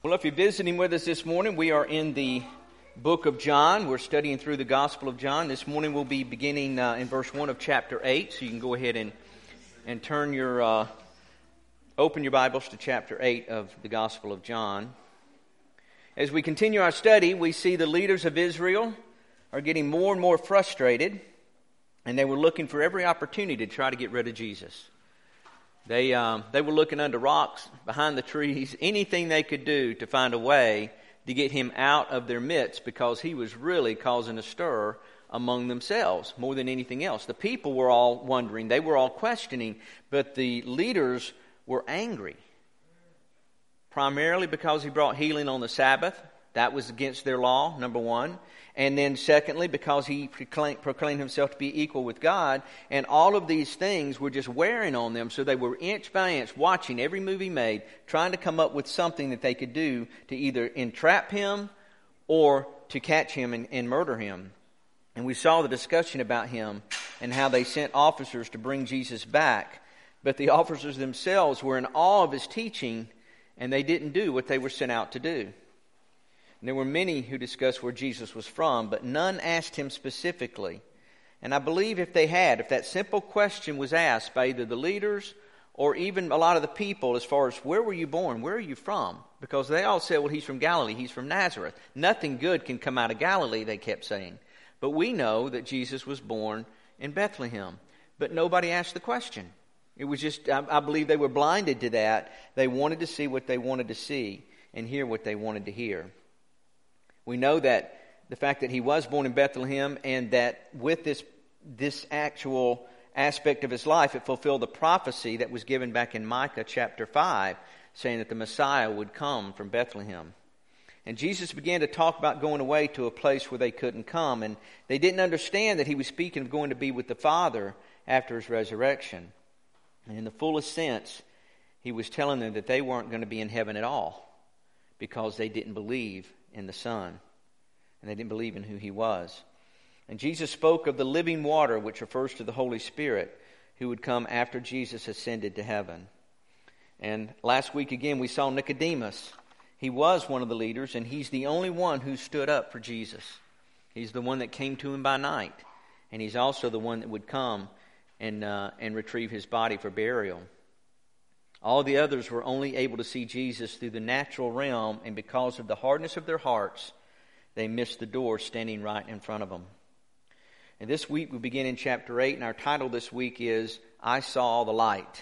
Well, if you're visiting with us this morning, we are in the book of John. We're studying through the Gospel of John. This morning we'll be beginning in verse 1 of chapter 8. So you can go ahead and turn open your Bibles to chapter 8 of the Gospel of John. As we continue our study, we see the leaders of Israel are getting more and more frustrated, and they were looking for every opportunity to try to get rid of Jesus. They were looking under rocks, behind the trees, anything they could do to find a way to get him out of their midst, because he was really causing a stir among themselves more than anything else. The people were all wondering, they were all questioning, but the leaders were angry. Primarily because he brought healing on the Sabbath. That was against their law, number one. And then secondly, because he proclaimed himself to be equal with God. And all of these things were just wearing on them. So they were inch by inch watching every move he made, trying to come up with something that they could do to either entrap him or to catch him and murder him. And we saw the discussion about him and how they sent officers to bring Jesus back. But the officers themselves were in awe of his teaching, and they didn't do what they were sent out to do. And there were many who discussed where Jesus was from, but none asked him specifically. And I believe if that simple question was asked by either the leaders or even a lot of the people as far as where were you born, where are you from? Because they all said, well, he's from Galilee, he's from Nazareth. Nothing good can come out of Galilee, they kept saying. But we know that Jesus was born in Bethlehem. But nobody asked the question. It was just, I believe they were blinded to that. They wanted to see what they wanted to see and hear what they wanted to hear. We know that the fact that he was born in Bethlehem and that with this actual aspect of his life, it fulfilled the prophecy that was given back in Micah chapter 5, saying that the Messiah would come from Bethlehem. And Jesus began to talk about going away to a place where they couldn't come, and they didn't understand that he was speaking of going to be with the Father after his resurrection. And in the fullest sense, he was telling them that they weren't going to be in heaven at all because they didn't believe in the Son, and they didn't believe in who he was. And Jesus spoke of the living water, which refers to the Holy Spirit, who would come after Jesus ascended to heaven. And last week again we saw Nicodemus. He was one of the leaders, and he's the only one who stood up for Jesus. He's the one that came to him by night, and he's also the one that would come and retrieve his body for burial. All the others were only able to see Jesus through the natural realm, and because of the hardness of their hearts, they missed the door standing right in front of them. And this week we begin in chapter 8, and our title this week is, I Saw the Light.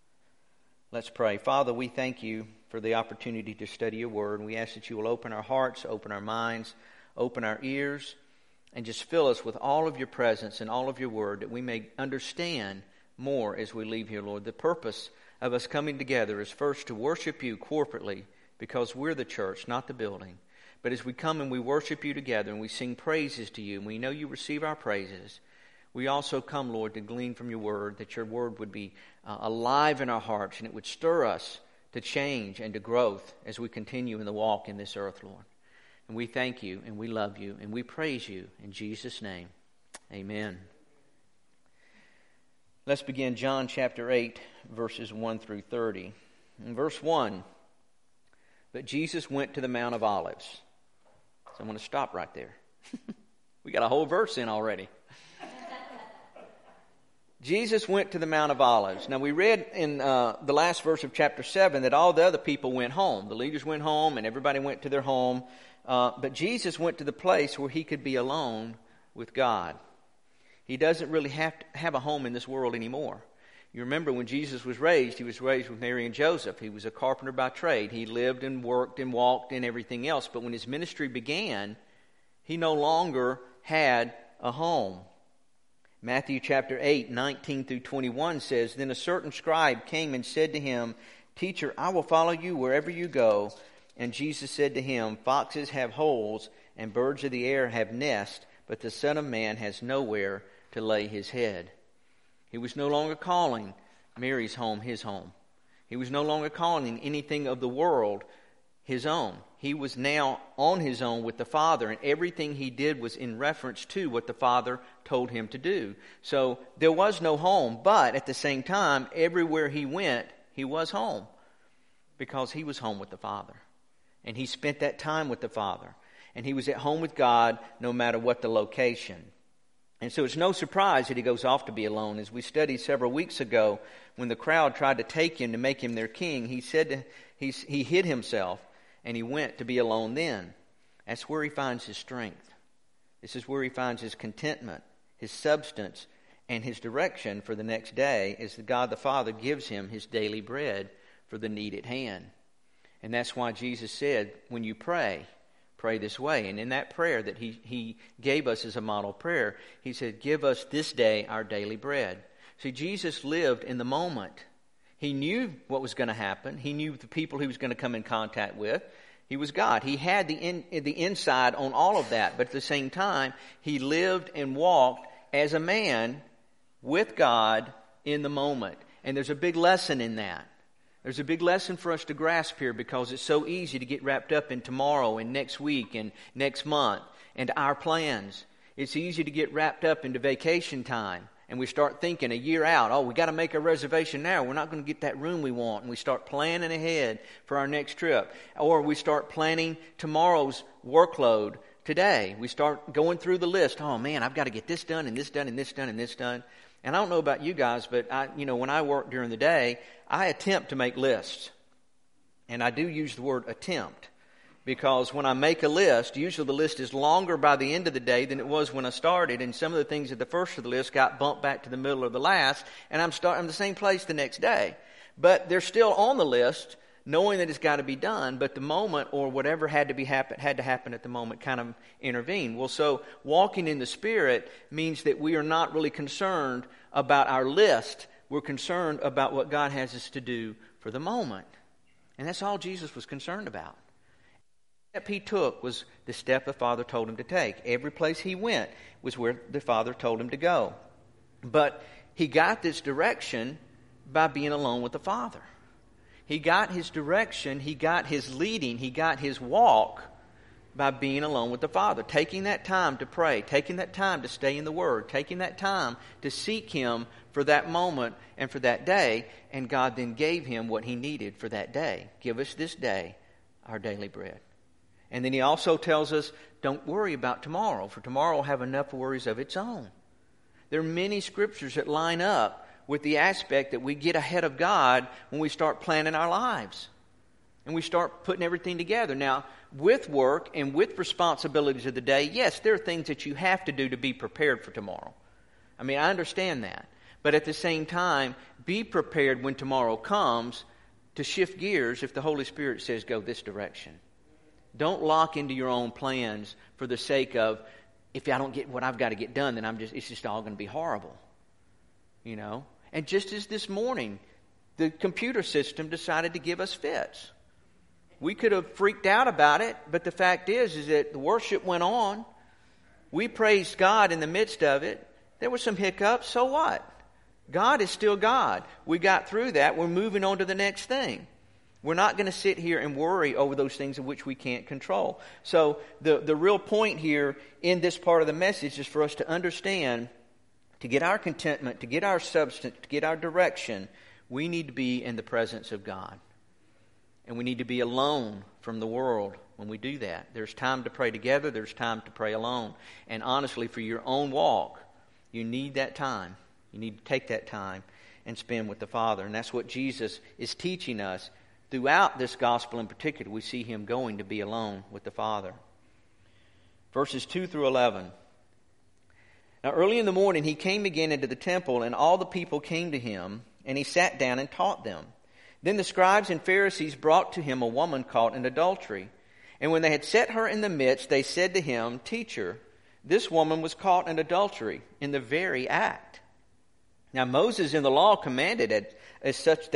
Let's pray. Father, we thank you for the opportunity to study your word, and we ask that you will open our hearts, open our minds, open our ears, and just fill us with all of your presence and all of your word, that we may understand more as we leave here, Lord. The purpose of us coming together is first to worship you corporately, because we're the church, not the building. But as we come and we worship you together and we sing praises to you, and we know you receive our praises, we also come, Lord, to glean from your word, that your word would be alive in our hearts, and it would stir us to change and to growth as we continue in the walk in this earth, Lord. And we thank you, and we love you, and we praise you in Jesus' name. Amen. Let's begin John chapter 8, verses 1 through 30. In verse 1, but Jesus went to the Mount of Olives. So I'm going to stop right there. We got a whole verse in already. Jesus went to the Mount of Olives. Now we read in the last verse of chapter 7 that all the other people went home. The leaders went home and everybody went to their home. But Jesus went to the place where he could be alone with God. He doesn't really have to have a home in this world anymore. You remember when Jesus was raised, he was raised with Mary and Joseph. He was a carpenter by trade. He lived and worked and walked and everything else. But when his ministry began, he no longer had a home. Matthew chapter 8, 19 through 21 says, Then a certain scribe came and said to him, Teacher, I will follow you wherever you go. And Jesus said to him, Foxes have holes and birds of the air have nests, but the Son of Man has nowhere to lay his head. He was no longer calling Mary's home his home. He was no longer calling anything of the world his own. He was now on his own with the Father, and everything he did was in reference to what the Father told him to do. So there was no home, but at the same time, everywhere he went, he was home, because he was home with the Father. And he spent that time with the Father. And he was at home with God no matter what the location. And so it's no surprise that he goes off to be alone. As we studied several weeks ago, when the crowd tried to take him to make him their king, he hid himself and he went to be alone then. That's where he finds his strength. This is where he finds his contentment, his substance, and his direction for the next day as God the Father gives him his daily bread for the need at hand. And that's why Jesus said, when you pray this way. And in that prayer that he gave us as a model prayer, he said, give us this day our daily bread. See, Jesus lived in the moment. He knew what was going to happen. He knew the people he was going to come in contact with. He was God. He had the inside on all of that. But at the same time, he lived and walked as a man with God in the moment. And there's a big lesson in that. There's a big lesson for us to grasp here because it's so easy to get wrapped up in tomorrow and next week and next month and our plans. It's easy to get wrapped up into vacation time and we start thinking a year out, oh, we got to make a reservation now. We're not going to get that room we want. And we start planning ahead for our next trip. Or we start planning tomorrow's workload today. We start going through the list. Oh, man, I've got to get this done and this done and this done and this done. And I don't know about you guys, but when I work during the day, I attempt to make lists. And I do use the word attempt because when I make a list, usually the list is longer by the end of the day than it was when I started. And some of the things at the first of the list got bumped back to the middle of the last. And I'm the same place the next day. But they're still on the list, knowing that it's got to be done. But the moment or whatever had to happen at the moment kind of intervened. Well, so walking in the Spirit means that we are not really concerned about our list. We're concerned about what God has us to do for the moment. And that's all Jesus was concerned about. The step he took was the step the Father told him to take. Every place he went was where the Father told him to go. But he got this direction by being alone with the Father. He got his direction, he got his leading, he got his walk by being alone with the Father. Taking that time to pray, taking that time to stay in the Word, taking that time to seek Him for that moment and for that day. And God then gave him what he needed for that day. Give us this day our daily bread. And then he also tells us, don't worry about tomorrow, for tomorrow will have enough worries of its own. There are many scriptures that line up with the aspect that we get ahead of God when we start planning our lives. And we start putting everything together. Now, with work and with responsibilities of the day, yes, there are things that you have to do to be prepared for tomorrow. I mean, I understand that. But at the same time, be prepared when tomorrow comes to shift gears if the Holy Spirit says go this direction. Don't lock into your own plans for the sake of, if I don't get what I've got to get done, then it's just all going to be horrible. You know? And just as this morning, the computer system decided to give us fits. We could have freaked out about it, but the fact is that the worship went on. We praised God in the midst of it. There were some hiccups, so what? God is still God. We got through that. We're moving on to the next thing. We're not going to sit here and worry over those things in which we can't control. So the real point here in this part of the message is for us to understand, to get our contentment, to get our substance, to get our direction, we need to be in the presence of God. And we need to be alone from the world when we do that. There's time to pray together. There's time to pray alone. And honestly, for your own walk, you need that time. You need to take that time and spend with the Father. And that's what Jesus is teaching us. Throughout this gospel in particular, we see him going to be alone with the Father. Verses 2 through 11. Now early in the morning he came again into the temple, and all the people came to him, and he sat down and taught them. Then the scribes and Pharisees brought to him a woman caught in adultery. And when they had set her in the midst, they said to him, Teacher, this woman was caught in adultery in the very act. Now Moses in the law commanded as such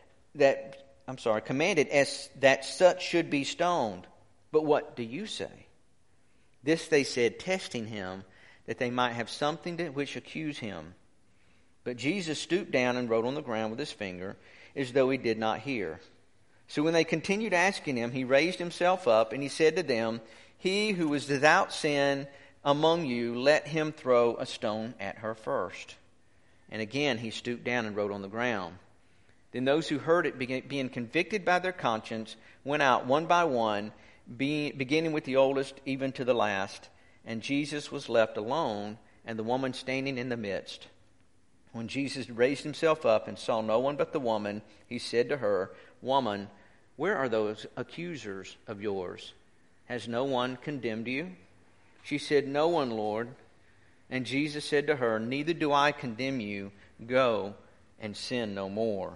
that such should be stoned. But what do you say? This they said, testing him, that they might have something to which accuse him. But Jesus stooped down and wrote on the ground with his finger, as though he did not hear. So when they continued asking him, he raised himself up, and he said to them, He who is without sin among you, let him throw a stone at her first. And again he stooped down and wrote on the ground. Then those who heard it, being convicted by their conscience, went out one by one, beginning with the oldest even to the last. And Jesus was left alone, and the woman standing in the midst. When Jesus raised himself up and saw no one but the woman, he said to her, "Woman, where are those accusers of yours? Has no one condemned you?" She said, "No one, Lord." And Jesus said to her, "Neither do I condemn you. Go and sin no more."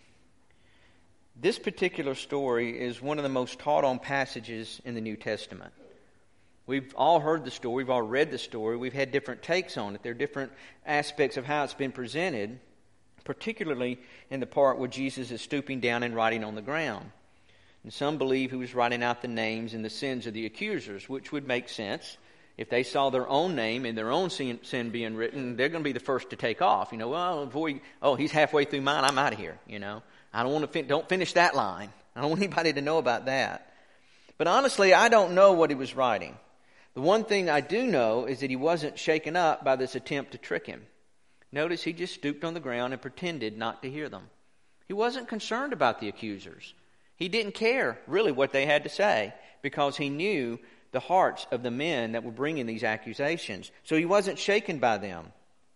This particular story is one of the most taught on passages in the New Testament. We've all heard the story. We've all read the story. We've had different takes on it. There are different aspects of how it's been presented, particularly in the part where Jesus is stooping down and writing on the ground. And some believe he was writing out the names and the sins of the accusers, which would make sense. If they saw their own name and their own sin being written, they're going to be the first to take off. He's halfway through mine, I'm out of here. I don't want to don't finish that line. I don't want anybody to know about that. But honestly, I don't know what he was writing. The one thing I do know is that he wasn't shaken up by this attempt to trick him. Notice he just stooped on the ground and pretended not to hear them. He wasn't concerned about the accusers. He didn't care really what they had to say because he knew the hearts of the men that were bringing these accusations. So he wasn't shaken by them.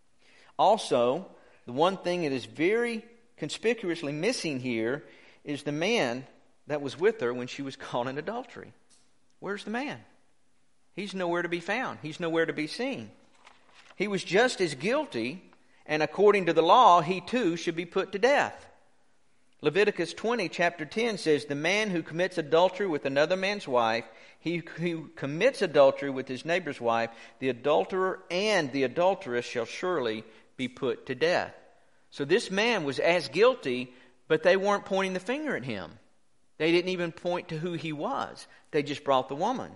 Also, the one thing that is very conspicuously missing here is the man that was with her when she was caught in adultery. Where's the man? He's nowhere to be found. He's nowhere to be seen. He was just as guilty, and according to the law, he too should be put to death. Leviticus 20, chapter 10 says, "The man who commits adultery with another man's wife, he who commits adultery with his neighbor's wife, the adulterer and the adulteress shall surely be put to death." So this man was as guilty, but they weren't pointing the finger at him. They didn't even point to who he was. They just brought the woman.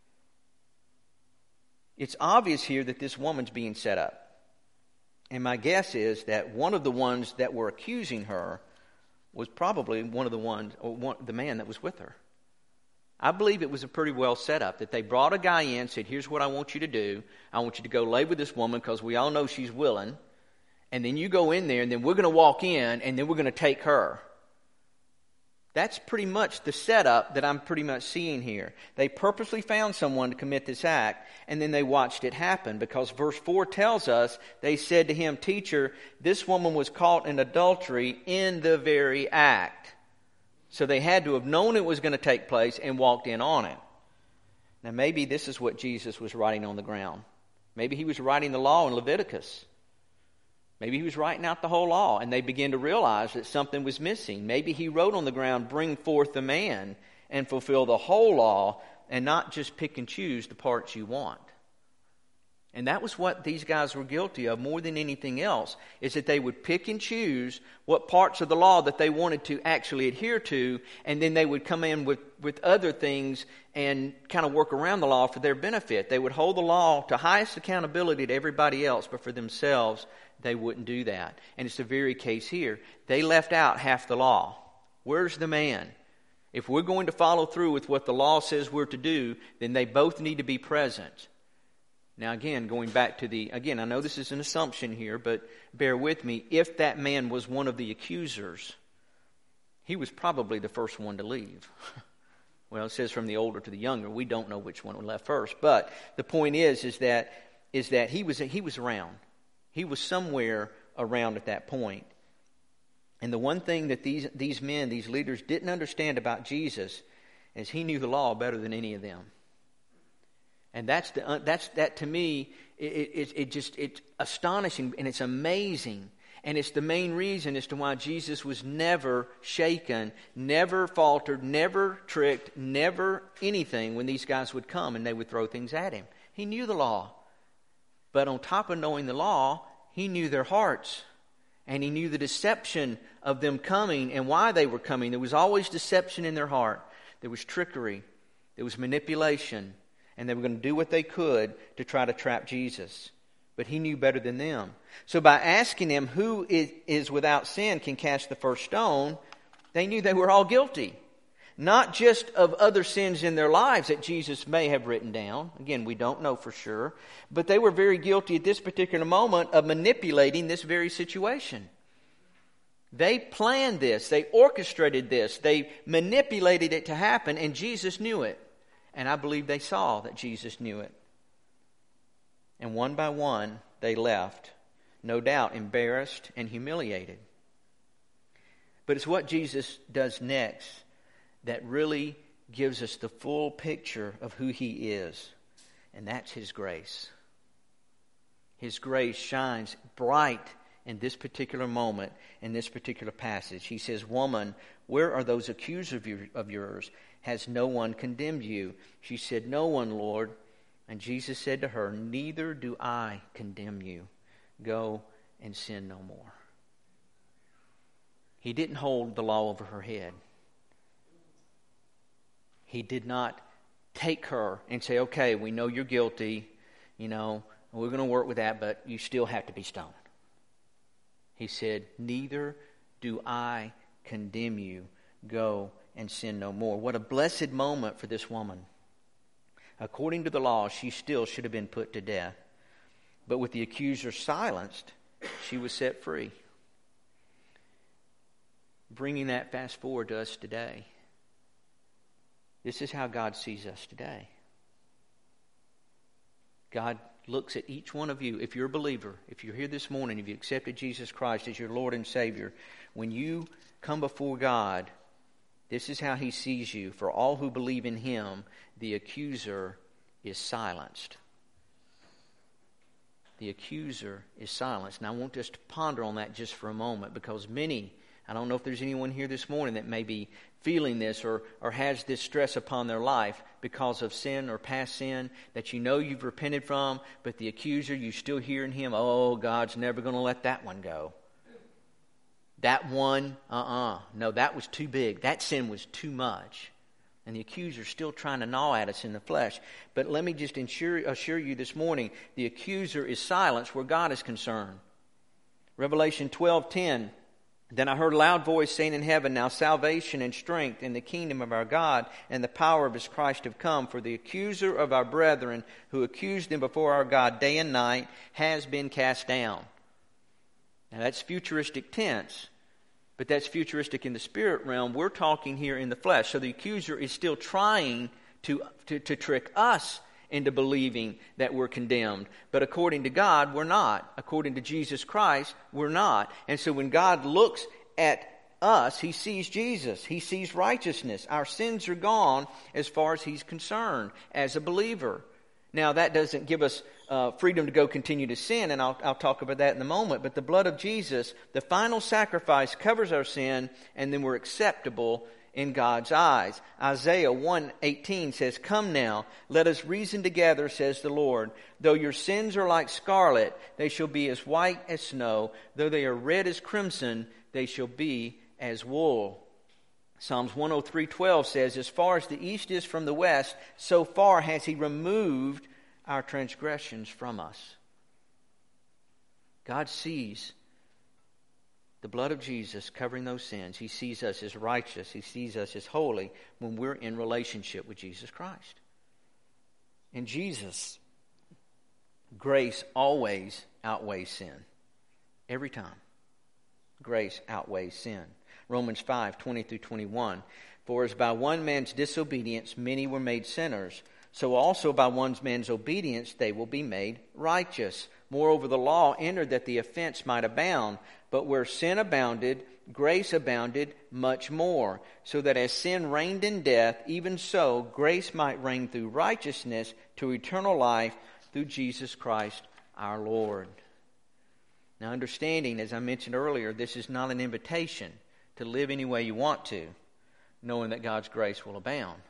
It's obvious here that this woman's being set up. And my guess is that one of the ones that were accusing her was probably the man that was with her. I believe it was a pretty well set up, that they brought a guy in, said, "Here's what I want you to do. I want you to go lay with this woman because we all know she's willing. And then you go in there, and then we're going to walk in, and then we're going to take her." That's pretty much the setup that I'm pretty much seeing here. They purposely found someone to commit this act, and then they watched it happen, because verse 4 tells us, they said to him, "Teacher, this woman was caught in adultery in the very act." So they had to have known it was going to take place and walked in on it. Now maybe this is what Jesus was writing on the ground. Maybe he was writing the law in Leviticus. Maybe he was writing out the whole law, and they began to realize that something was missing. Maybe he wrote on the ground, "Bring forth the man," and fulfill the whole law, and not just pick and choose the parts you want. And that was what these guys were guilty of more than anything else, is that they would pick and choose what parts of the law that they wanted to actually adhere to, and then they would come in with other things and kind of work around the law for their benefit. They would hold the law to highest accountability to everybody else, but for themselves, they wouldn't do that. And it's the very case here. They left out half the law. Where's the man? If we're going to follow through with what the law says we're to do, then they both need to be present. Now again, going back to I know this is an assumption here, but bear with me. If that man was one of the accusers, he was probably the first one to leave. Well, it says from the older to the younger. We don't know which one left first. But the point is that he was around. He was somewhere around at that point. And the one thing that these men, these leaders, didn't understand about Jesus is he knew the law better than any of them. And that to me, it's astonishing and it's amazing. And it's the main reason as to why Jesus was never shaken, never faltered, never tricked, never anything when these guys would come and they would throw things at him. He knew the law. But on top of knowing the law, he knew their hearts. And he knew the deception of them coming and why they were coming. There was always deception in their heart. There was trickery. There was manipulation. And they were going to do what they could to try to trap Jesus. But he knew better than them. So by asking them who is without sin can cast the first stone, they knew they were all guilty. Not just of other sins in their lives that Jesus may have written down. Again, we don't know for sure. But they were very guilty at this particular moment of manipulating this very situation. They planned this. They orchestrated this. They manipulated it to happen, and Jesus knew it. And I believe they saw that Jesus knew it. And one by one, they left, no doubt embarrassed and humiliated. But it's what Jesus does next that really gives us the full picture of who He is. And that's His grace. His grace shines bright in this particular moment, in this particular passage. He says, "Woman, where are those accusers of yours? Has no one condemned you?" She said, "No one, Lord." And Jesus said to her, "Neither do I condemn you. Go and sin no more." He didn't hold the law over her head. He did not take her and say, "Okay, we know you're guilty. We're going to work with that, but you still have to be stoned." He said, "Neither do I condemn you. Go and sin no more." What a blessed moment for this woman. According to the law, she still should have been put to death. But with the accuser silenced, she was set free. Bringing that fast forward to us today. This is how God sees us today. God looks at each one of you. If you're a believer, if you're here this morning, if you accepted Jesus Christ as your Lord and Savior, when you come before God, this is how He sees you. For all who believe in Him, the accuser is silenced. The accuser is silenced. Now I want us to ponder on that just for a moment, because many, I don't know if there's anyone here this morning that may be feeling this or has this stress upon their life because of sin or past sin that you've repented from, but the accuser, you still hearing him, "Oh, God's never going to let that one go. That one, no, that was too big. That sin was too much." And the accuser's still trying to gnaw at us in the flesh. But let me just assure you this morning, the accuser is silenced where God is concerned. Revelation 12:10, "Then I heard a loud voice saying in heaven, now salvation and strength in the kingdom of our God and the power of His Christ have come. For the accuser of our brethren who accused them before our God day and night has been cast down." Now that's futuristic tense, but that's futuristic in the spirit realm. We're talking here in the flesh. So the accuser is still trying to trick us into believing that we're condemned. But according to God, we're not. According to Jesus Christ, we're not. And so when God looks at us, He sees Jesus. He sees righteousness. Our sins are gone as far as He's concerned as a believer. Now, that doesn't give us freedom to go continue to sin, and I'll talk about that in a moment. But the blood of Jesus, the final sacrifice, covers our sin, and then we're acceptable in God's eyes. Isaiah 1:18 says, "Come now, let us reason together, says the Lord. Though your sins are like scarlet, they shall be as white as snow. Though they are red as crimson, they shall be as wool." Psalms 103:12 says, "As far as the east is from the west, so far has He removed our transgressions from us." God sees the blood of Jesus covering those sins. He sees us as righteous. He sees us as holy when we're in relationship with Jesus Christ. In Jesus, grace always outweighs sin. Every time. Grace outweighs sin. Romans 5:20-21. "For as by one man's disobedience many were made sinners, so also by one man's obedience they will be made righteous. Moreover, the law entered that the offense might abound. But where sin abounded, grace abounded much more. So that as sin reigned in death, even so grace might reign through righteousness to eternal life through Jesus Christ our Lord." Now, understanding, as I mentioned earlier, this is not an invitation to live any way you want to, knowing that God's grace will abound.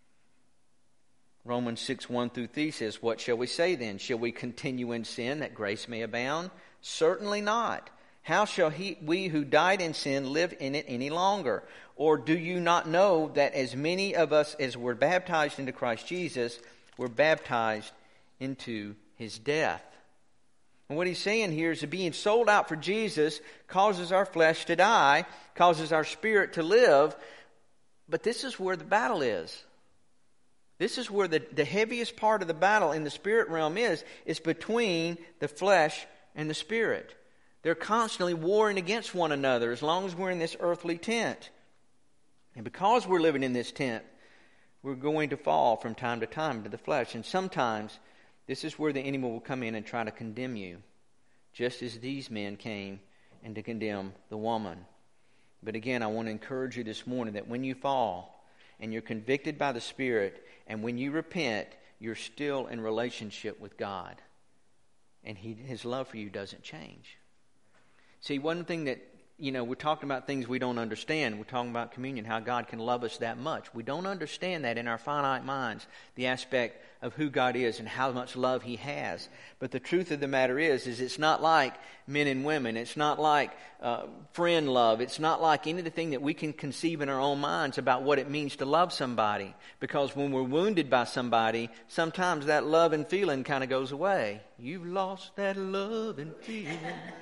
Romans 6:1-3 says, "What shall we say then? Shall we continue in sin that grace may abound? Certainly not. How shall we who died in sin live in it any longer? Or do you not know that as many of us as were baptized into Christ Jesus were baptized into His death?" And what he's saying here is that being sold out for Jesus causes our flesh to die, causes our spirit to live. But this is where the battle is. This is where the heaviest part of the battle in the spirit realm is between the flesh and the spirit. They're constantly warring against one another as long as we're in this earthly tent. And because we're living in this tent, we're going to fall from time to time into the flesh. And sometimes this is where the enemy will come in and try to condemn you, just as these men came and to condemn the woman. But again, I want to encourage you this morning that when you fall and you're convicted by the Spirit, and when you repent, you're still in relationship with God. And His love for you doesn't change. See, one thing that, we're talking about things we don't understand. We're talking about communion, how God can love us that much. We don't understand that in our finite minds, the aspect of who God is and how much love He has. But the truth of the matter is it's not like men and women. It's not like friend love. It's not like anything that we can conceive in our own minds about what it means to love somebody. Because when we're wounded by somebody, sometimes that love and feeling kind of goes away. You've lost that love and feeling.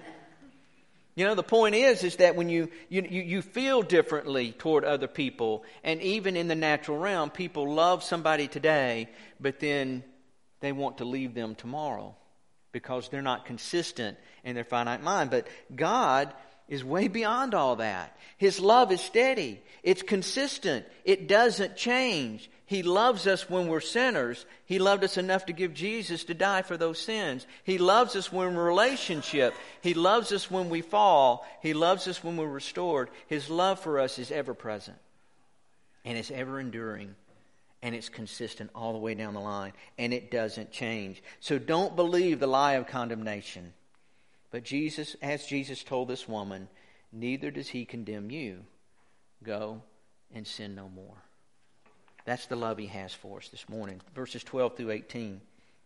The point is that when you feel differently toward other people, and even in the natural realm, people love somebody today, but then they want to leave them tomorrow because they're not consistent in their finite mind. But God is way beyond all that. His love is steady. It's consistent. It doesn't change. He loves us when we're sinners. He loved us enough to give Jesus to die for those sins. He loves us when we're in a relationship. He loves us when we fall. He loves us when we're restored. His love for us is ever present. And it's ever enduring. And it's consistent all the way down the line. And it doesn't change. So don't believe the lie of condemnation. But Jesus, as Jesus told this woman, neither does He condemn you. Go and sin no more. That's the love He has for us this morning. Verses 12 through 18.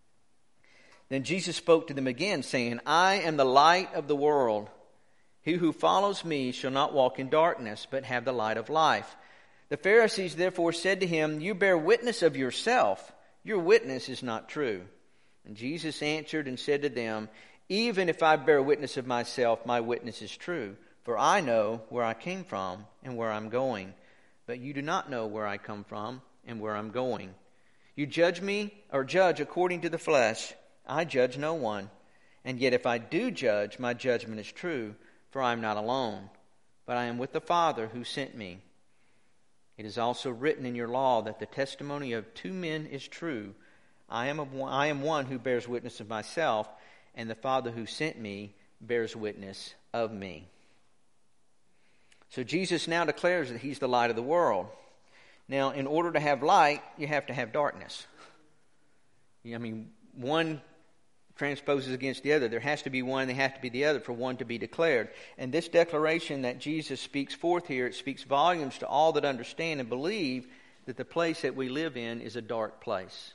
Then Jesus spoke to them again, saying, I am the light of the world. He who follows me shall not walk in darkness, but have the light of life. The Pharisees therefore said to Him, You bear witness of yourself. Your witness is not true. And Jesus answered and said to them, Even if I bear witness of myself, my witness is true. For I know where I came from and where I'm going. But you do not know where I come from and where I'm going. You judge me, or judge according to the flesh. I judge no one. And yet if I do judge, my judgment is true, for I am not alone, but I am with the Father who sent me. It is also written in your law that the testimony of two men is true. I am one who bears witness of myself, and the Father who sent me bears witness of me. So Jesus now declares that He's the light of the world. Now, in order to have light, you have to have darkness. One transposes against the other. There has to be one, there has to be the other for one to be declared. And this declaration that Jesus speaks forth here, it speaks volumes to all that understand and believe that the place that we live in is a dark place.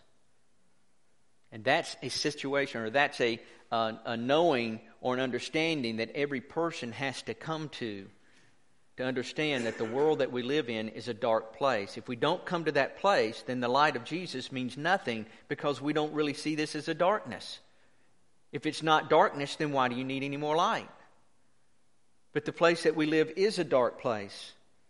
And that's a situation, or that's a knowing or an understanding that every person has to come to understand that the world that we live in is a dark place. If we don't come to that place, then the light of Jesus means nothing, because we don't really see this as a darkness. If it's not darkness, then why do you need any more light? But the place that we live is a dark place.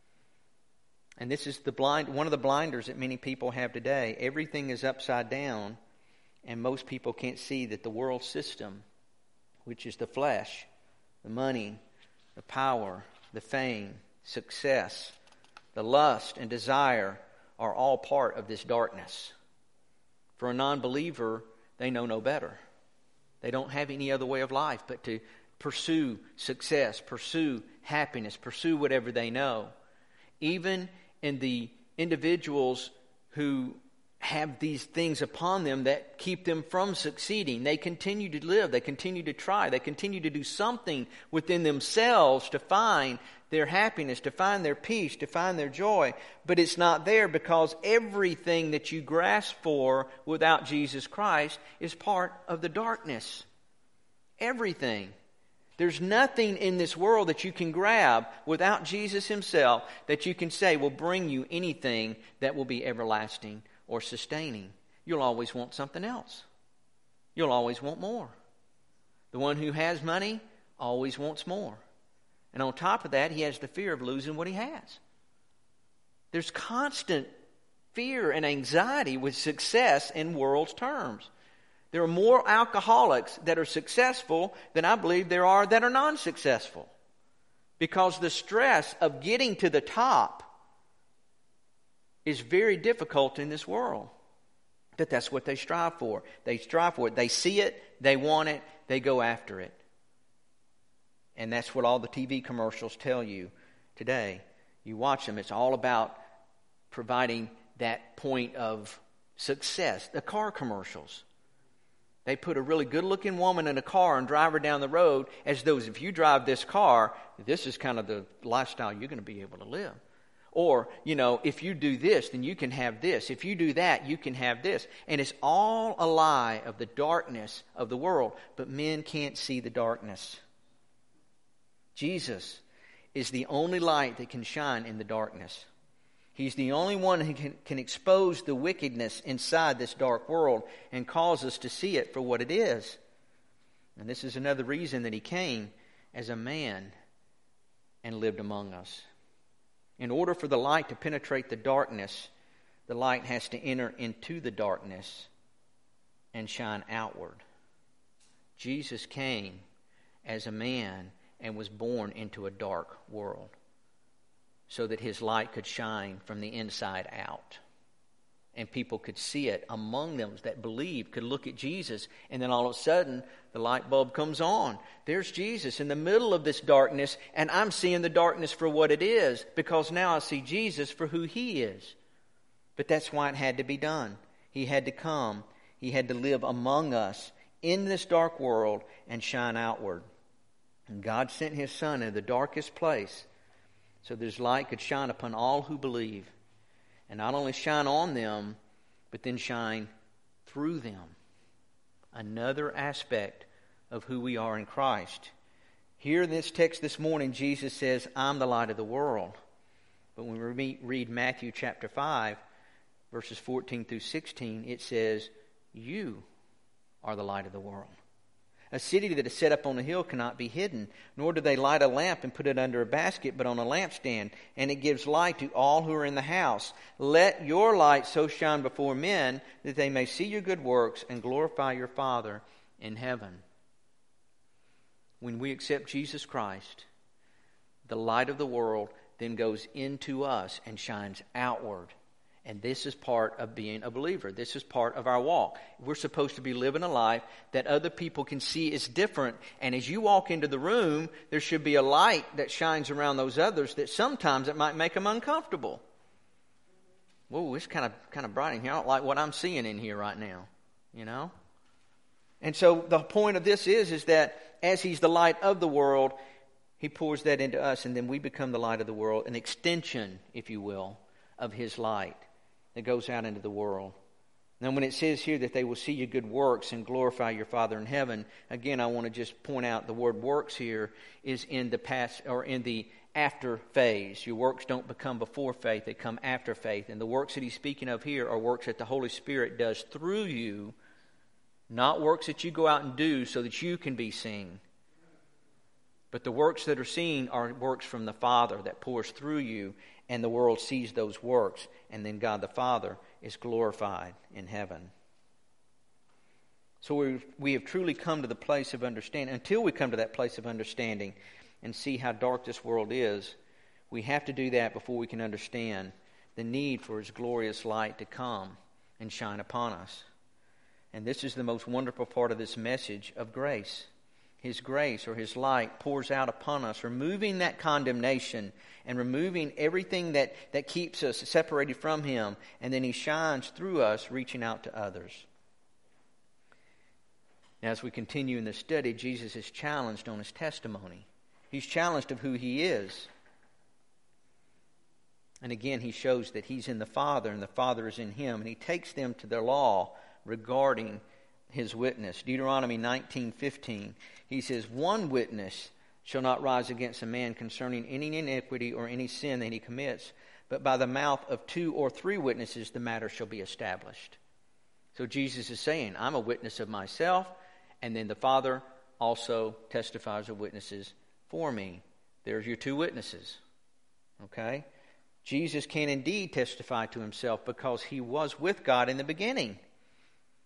And this is one of the blinders that many people have today. Everything is upside down, and most people can't see that the world system, which is the flesh, the money, the power, the fame, success, the lust and desire are all part of this darkness. For a non-believer, they know no better. They don't have any other way of life but to pursue success, pursue happiness, pursue whatever they know. Even in the individuals who have these things upon them that keep them from succeeding, they continue to live, they continue to try, they continue to do something within themselves to find their happiness, to find their peace, to find their joy. But it's not there, because everything that you grasp for without Jesus Christ is part of the darkness. Everything. There's nothing in this world that you can grab without Jesus Himself that you can say will bring you anything that will be everlasting or sustaining. You'll always want something else. You'll always want more. The one who has money always wants more. And on top of that, he has the fear of losing what he has. There's constant fear and anxiety with success in world's terms. There are more alcoholics that are successful than I believe there are that are non-successful. Because the stress of getting to the top is very difficult in this world. But that's what they strive for. They strive for it. They see it. They want it. They go after it. And that's what all the TV commercials tell you today. You watch them. It's all about providing that point of success. The car commercials. They put a really good-looking woman in a car and drive her down the road as though if you drive this car, this is kind of the lifestyle you're going to be able to live. Or, if you do this, then you can have this. If you do that, you can have this. And it's all a lie of the darkness of the world. But men can't see the darkness. Jesus is the only light that can shine in the darkness. He's the only one who can expose the wickedness inside this dark world and cause us to see it for what it is. And this is another reason that he came as a man and lived among us. In order for the light to penetrate the darkness, the light has to enter into the darkness and shine outward. Jesus came as a man and was born into a dark world so that his light could shine from the inside out. And people could see it among them that believed, could look at Jesus, and then all of a sudden, the light bulb comes on. There's Jesus in the middle of this darkness, and I'm seeing the darkness for what it is, because now I see Jesus for who he is. But that's why it had to be done. He had to come. He had to live among us in this dark world and shine outward. And God sent his Son in the darkest place so that his light could shine upon all who believe. And not only shine on them, but then shine through them. Another aspect of who we are in Christ. Here in this text this morning, Jesus says, I'm the light of the world. But when we read Matthew chapter 5, verses 14 through 16, it says, you are the light of the world. A city that is set up on a hill cannot be hidden, nor do they light a lamp and put it under a basket, but on a lampstand, and it gives light to all who are in the house. Let your light so shine before men that they may see your good works and glorify your Father in heaven. When we accept Jesus Christ, the light of the world then goes into us and shines outward. And this is part of being a believer. This is part of our walk. We're supposed to be living a life that other people can see is different. And as you walk into the room, there should be a light that shines around those others that sometimes it might make them uncomfortable. Whoa, it's kind of bright in here. I don't like what I'm seeing in here right now, And so the point of this is that as he's the light of the world, he pours that into us, and then we become the light of the world, an extension, if you will, of his light that goes out into the world. Now, when it says here that they will see your good works and glorify your Father in heaven, again, I want to just point out the word works here is in the past or in the after phase. Your works don't become before faith, they come after faith. And the works that he's speaking of here are works that the Holy Spirit does through you, not works that you go out and do so that you can be seen. But the works that are seen are works from the Father that pours through you, and the world sees those works, and then God the Father is glorified in heaven. So we have truly come to the place of understanding. Until we come to that place of understanding and see how dark this world is, we have to do that before we can understand the need for his glorious light to come and shine upon us. And this is the most wonderful part of this message of grace. His grace or his light pours out upon us, removing that condemnation and removing everything that keeps us separated from him. And then he shines through us, reaching out to others. Now, as we continue in this study, Jesus is challenged on his testimony. He's challenged of who he is. And again, he shows that he's in the Father and the Father is in him. And he takes them to their law regarding his witness. Deuteronomy 19:15. He says, one witness shall not rise against a man concerning any iniquity or any sin that he commits, but by the mouth of 2 or 3 witnesses the matter shall be established. So Jesus is saying, I'm a witness of myself, and then the Father also testifies or witnesses for me. There's your 2 witnesses. Okay? Jesus can indeed testify to himself because he was with God in the beginning.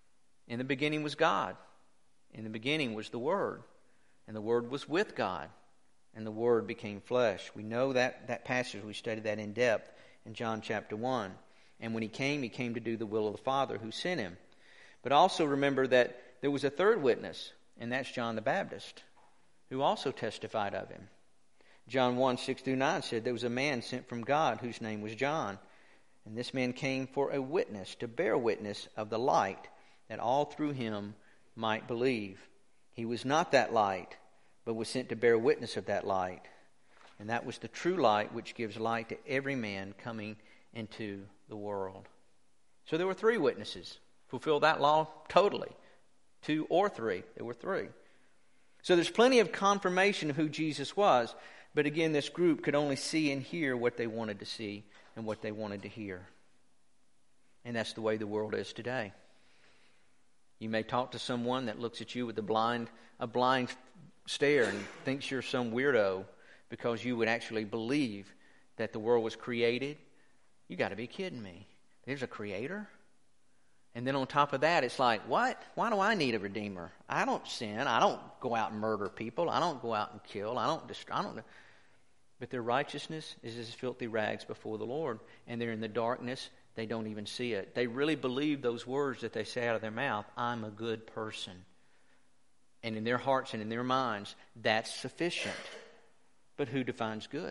In the beginning was God. In the beginning was the Word. And the Word was with God. And the Word became flesh. We know that passage. We studied that in depth in John chapter 1. And when He came to do the will of the Father who sent Him. But also remember that there was a third witness, and that's John the Baptist, who also testified of Him. John 1:6-9 said there was a man sent from God whose name was John. And this man came for a witness, to bear witness of the light, that all through him might believe. He was not that light, but was sent to bear witness of that light. And that was the true light which gives light to every man coming into the world. So there were three witnesses. Fulfill that law totally. 2 or 3. There were 3. So there's plenty of confirmation of who Jesus was. But again, this group could only see and hear what they wanted to see and what they wanted to hear. And that's the way the world is today. You may talk to someone that looks at you with a blind stare and thinks you're some weirdo because you would actually believe that the world was created. You got to be kidding me. There's a creator? And then on top of that, it's like, what? Why do I need a redeemer? I don't sin. I don't go out and murder people. I don't go out and kill. But their righteousness is as filthy rags before the Lord. And they're in the darkness. They don't even see it. They really believe those words that they say out of their mouth, I'm a good person. And in their hearts and in their minds, that's sufficient. But who defines good?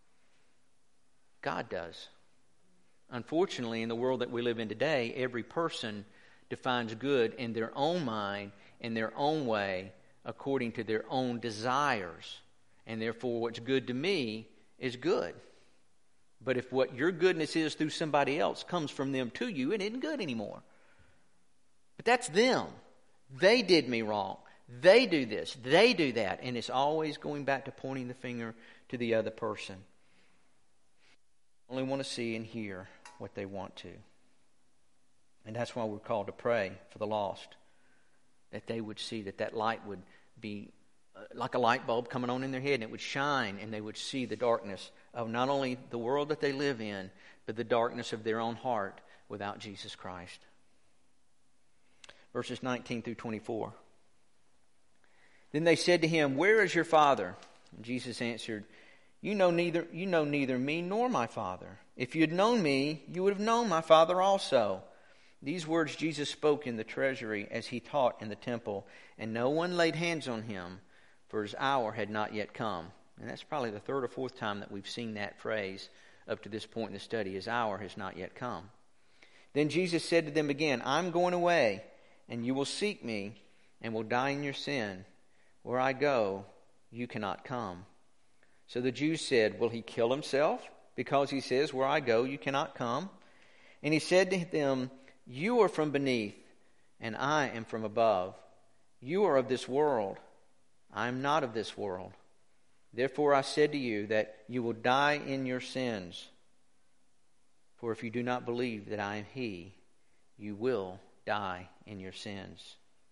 God does. Unfortunately, in the world that we live in today, every person defines good in their own mind, in their own way, according to their own desires. And therefore, what's good to me is good. But if what your goodness is through somebody else comes from them to you, it isn't good anymore. But that's them. They did me wrong. They do this. They do that. And it's always going back to pointing the finger to the other person. Only want to see and hear what they want to. And that's why we're called to pray for the lost. That they would see that light would be like a light bulb coming on in their head, and it would shine, and they would see the darkness of not only the world that they live in, but the darkness of their own heart without Jesus Christ. Verses 19-24. Then they said to him, where is your Father? And Jesus answered, You know neither me nor my Father. If you had known me, you would have known my Father also. These words Jesus spoke in the treasury as he taught in the temple, and no one laid hands on him, for his hour had not yet come. And that's probably the 3rd or 4th time that we've seen that phrase up to this point in the study. His hour has not yet come. Then Jesus said to them again, I'm going away, and you will seek me, and will die in your sin. Where I go, you cannot come. So the Jews said, will he kill himself? Because he says, where I go, you cannot come. And he said to them, you are from beneath, and I am from above. You are of this world. I am not of this world. Therefore I said to you that you will die in your sins. For if you do not believe that I am he, you will die in your sins.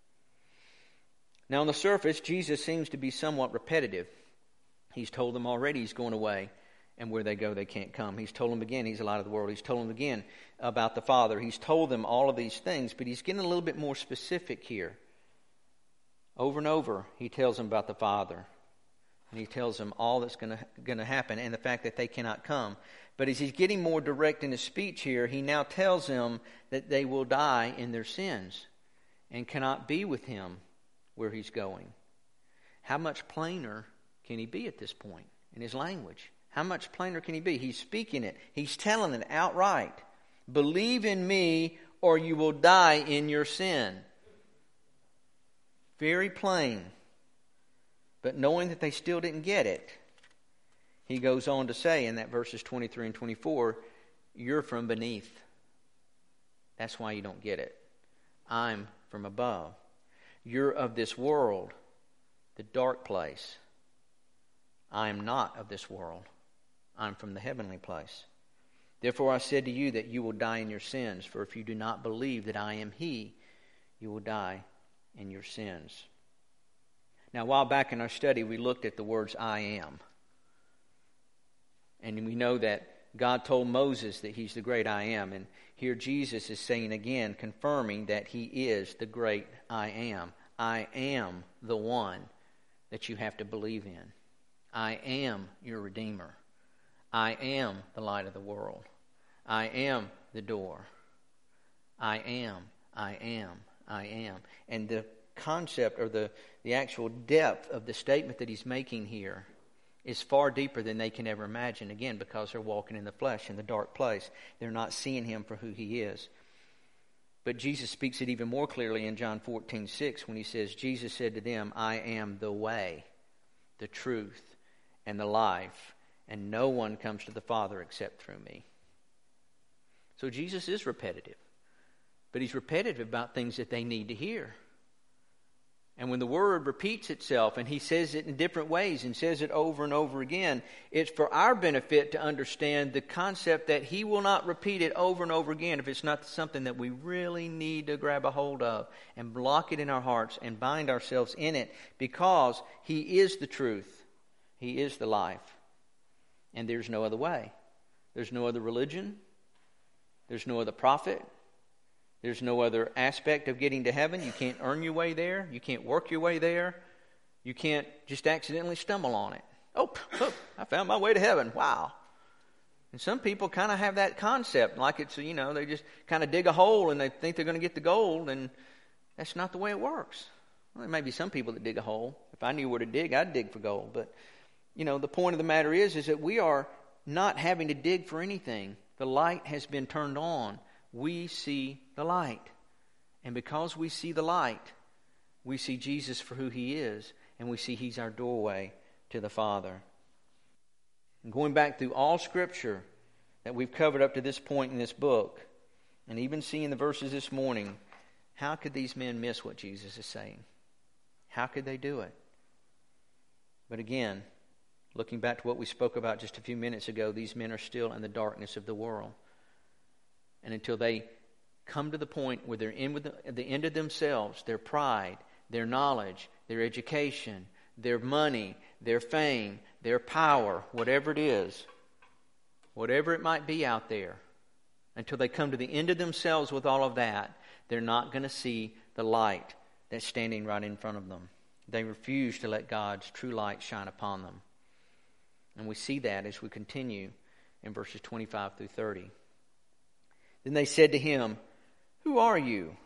Now on the surface, Jesus seems to be somewhat repetitive. He's told them already he's going away, and where they go they can't come. He's told them again he's a light of the world. He's told them again about the Father. He's told them all of these things, but he's getting a little bit more specific here. Over and over, he tells them about the Father. And he tells them all that's going to happen and the fact that they cannot come. But as he's getting more direct in his speech here, he now tells them that they will die in their sins and cannot be with him where he's going. How much plainer can he be at this point in his language? How much plainer can he be? He's speaking it. He's telling it outright. Believe in me or you will die in your sin. Very plain. But knowing that they still didn't get it, he goes on to say in that verses 23 and 24, you're from beneath. That's why you don't get it. I'm from above. You're of this world, the dark place. I am not of this world. I'm from the heavenly place. Therefore I said to you that you will die in your sins, for if you do not believe that I am he, you will die in your sins. Now, a while back in our study, we looked at the words I am. And we know that God told Moses that He's the great I am. And here Jesus is saying again, confirming that He is the great I am. I am the one that you have to believe in. I am your Redeemer. I am the light of the world. I am the door. I am, I am, I am. And the concept or the actual depth of the statement that He's making here is far deeper than they can ever imagine. Again, because they're walking in the flesh, in the dark place. They're not seeing Him for who He is. But Jesus speaks it even more clearly in John 14:6 when He says, Jesus said to them, I am the way, the truth, and the life, and no one comes to the Father except through me. So Jesus is repetitive. But He's repetitive about things that they need to hear. And when the Word repeats itself and He says it in different ways and says it over and over again, it's for our benefit to understand the concept that He will not repeat it over and over again if it's not something that we really need to grab a hold of and block it in our hearts and bind ourselves in it, because He is the truth. He is the life. And there's no other way. There's no other religion. There's no other prophet. There's no other aspect of getting to heaven. You can't earn your way there. You can't work your way there. You can't just accidentally stumble on it. Oh, I found my way to heaven. Wow. And some people kind of have that concept, like it's, they just kind of dig a hole and they think they're going to get the gold, and that's not the way it works. Well, there may be some people that dig a hole. If I knew where to dig, I'd dig for gold. But, the point of the matter is that we are not having to dig for anything. The light has been turned on. We see the light. And because we see the light, we see Jesus for who He is, and we see He's our doorway to the Father. And going back through all Scripture that we've covered up to this point in this book, and even seeing the verses this morning, how could these men miss what Jesus is saying? How could they do it? But again, looking back to what we spoke about just a few minutes ago, these men are still in the darkness of the world. And until they come to the point where they're at the end of themselves, their pride, their knowledge, their education, their money, their fame, their power, whatever it is, whatever it might be out there, until they come to the end of themselves with all of that, they're not going to see the light that's standing right in front of them. They refuse to let God's true light shine upon them. And we see that as we continue in verses 25 through 30. Then they said to Him, who are you?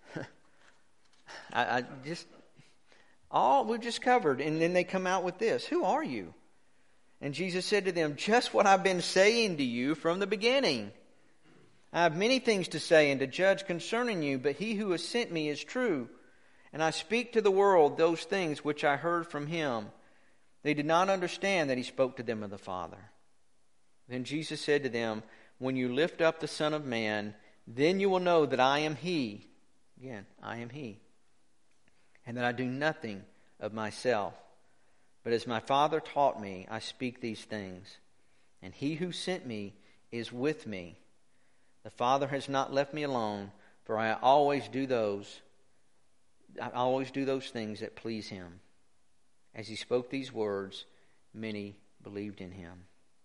All we've just covered. And then they come out with this. Who are you? And Jesus said to them, just what I've been saying to you from the beginning. I have many things to say and to judge concerning you, but He who has sent me is true. And I speak to the world those things which I heard from Him. They did not understand that He spoke to them of the Father. Then Jesus said to them, when you lift up the Son of Man, then you will know that I am He. Again, I am He. And that I do nothing of myself. But as my Father taught me, I speak these things. And He who sent me is with me. The Father has not left me alone, for I always do those things that please Him. As He spoke these words, many believed in Him.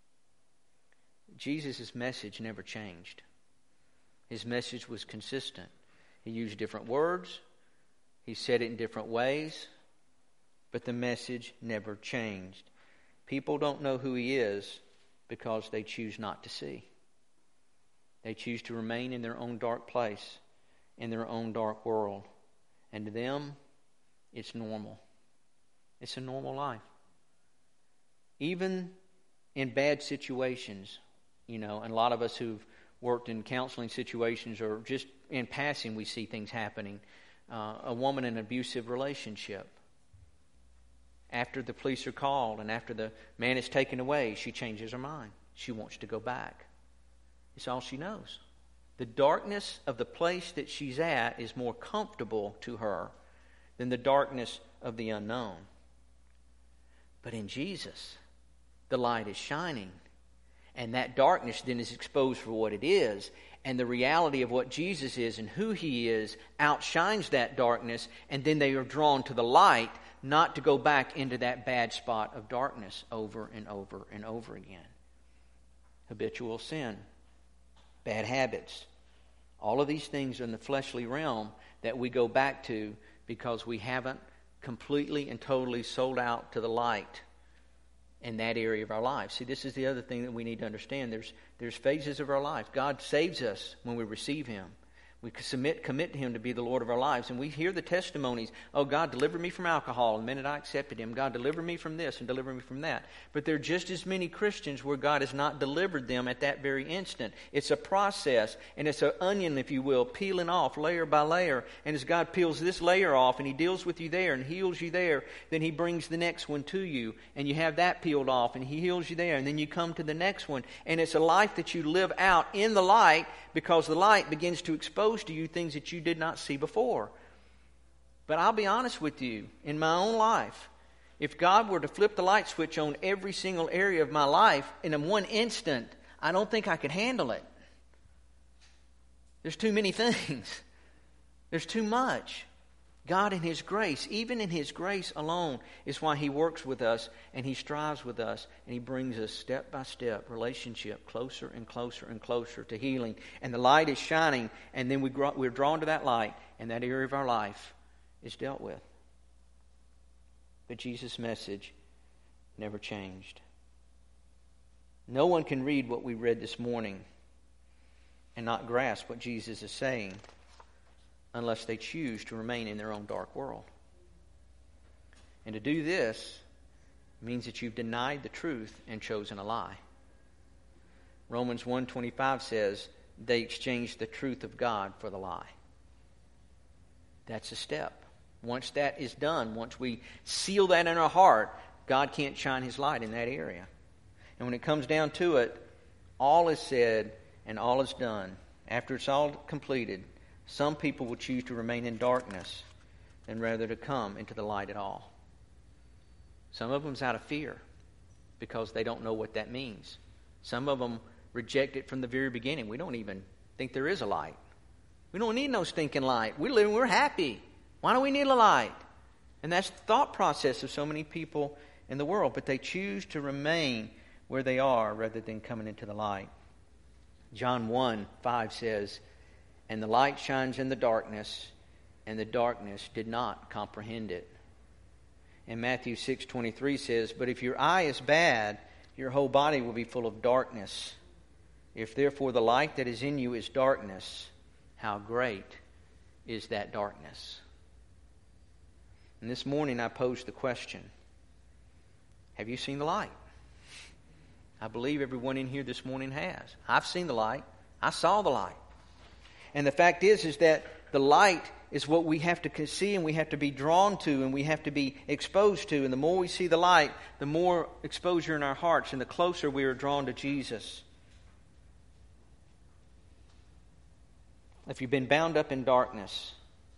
Jesus' message never changed. His message was consistent. He used different words. He said it in different ways. But the message never changed. People don't know who He is because they choose not to see. They choose to remain in their own dark place, in their own dark world. And to them, it's normal. It's a normal life. Even in bad situations, and a lot of us who've worked in counseling situations or just in passing, we see things happening. A woman in an abusive relationship. After the police are called and after the man is taken away, she changes her mind. She wants to go back. It's all she knows. The darkness of the place that she's at is more comfortable to her than the darkness of the unknown. But in Jesus, the light is shining. And that darkness then is exposed for what it is. And the reality of what Jesus is and who He is outshines that darkness. And then they are drawn to the light, not to go back into that bad spot of darkness over and over and over again. habitual sin, bad habits. All of these things are in the fleshly realm that we go back to because we haven't completely and totally sold out to the light in that area of our life. See, this is the other thing that we need to understand. There's phases of our life. God saves us when we receive Him. We commit to Him to be the Lord of our lives. And we hear the testimonies, oh, God delivered me from alcohol the minute I accepted Him. God delivered me from this and delivered me from that. But there are just as many Christians where God has not delivered them at that very instant. It's a process, and it's an onion, if you will, peeling off layer by layer. And as God peels this layer off and He deals with you there and heals you there, then He brings the next one to you. And you have that peeled off and He heals you there. And then you come to the next one. And it's a life that you live out in the light, because the light begins to expose to you things that you did not see before. But I'll be honest with you, in my own life, if God were to flip the light switch on every single area of my life in one instant, I don't think I could handle it. There's too many things. There's too much. God in His grace, even in His grace alone, is why He works with us and He strives with us and He brings us step by step, relationship, closer and closer and closer to healing. And the light is shining, and then we're drawn to that light, and that area of our life is dealt with. But Jesus' message never changed. No one can read what we read this morning and not grasp what Jesus is saying, unless they choose to remain in their own dark world. And to do this means that you've denied the truth and chosen a lie. Romans 1:25 says, they exchanged the truth of God for the lie. That's a step. Once that is done, once we seal that in our heart, God can't shine His light in that area. And when it comes down to it, all is said and all is done. After it's all completed, some people will choose to remain in darkness than rather to come into the light at all. Some of them's out of fear because they don't know what that means. Some of them reject it from the very beginning. We don't even think there is a light. We don't need no stinking light. We're happy. Why do we need a light? And that's the thought process of so many people in the world. But they choose to remain where they are rather than coming into the light. John 1:5 says, and the light shines in the darkness, and the darkness did not comprehend it. And Matthew 6:23 says, but if your eye is bad, your whole body will be full of darkness. If therefore the light that is in you is darkness, how great is that darkness? And this morning I posed the question, have you seen the light? I believe everyone in here this morning has. I've seen the light. I saw the light. And the fact is that the light is what we have to see and we have to be drawn to and we have to be exposed to. And the more we see the light, the more exposure in our hearts and the closer we are drawn to Jesus. If you've been bound up in darkness,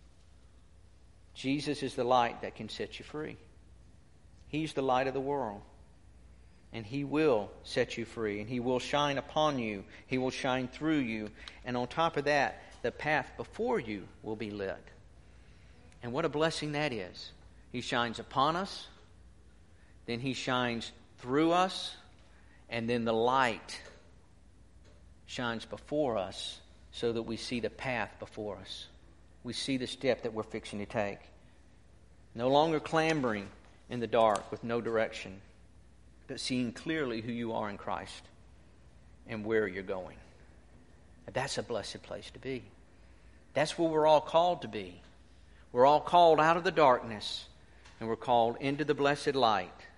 Jesus is the light that can set you free. He's the light of the world. And He will set you free. And He will shine upon you. He will shine through you. And on top of that, the path before you will be lit. And what a blessing that is. He shines upon us. Then He shines through us. And then the light shines before us so that we see the path before us. We see the step that we're fixing to take. No longer clambering in the dark with no direction, but seeing clearly who you are in Christ and where you're going. That's a blessed place to be. That's where we're all called to be. We're all called out of the darkness, and we're called into the blessed light.